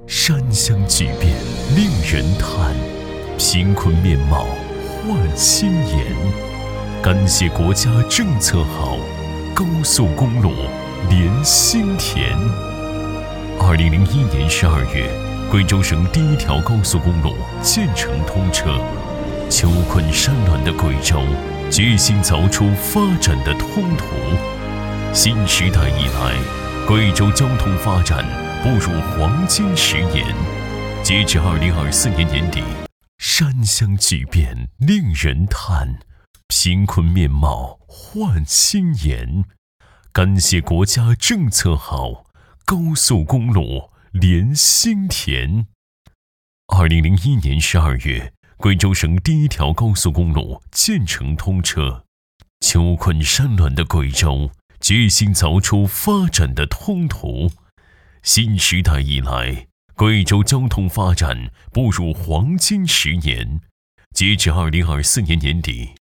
山乡巨变令人叹，贫困面貌换新颜。感谢国家政策好，高速公路连心田。2001年12月，贵州省第一条高速公路建成通车。穷困山峦的贵州决心凿出发展的通途。新时代以来，贵州交通发展步入黄金10年。截至2024年年底，山乡巨变令人叹，贫困面貌换新颜。感谢国家政策好，高速公路连心田。2001年12月，贵州省第一条高速公路建成通车。穷困山峦的贵州决心凿出发展的通途。新时代以来，贵州交通发展步入黄金10年。截至2024年年底，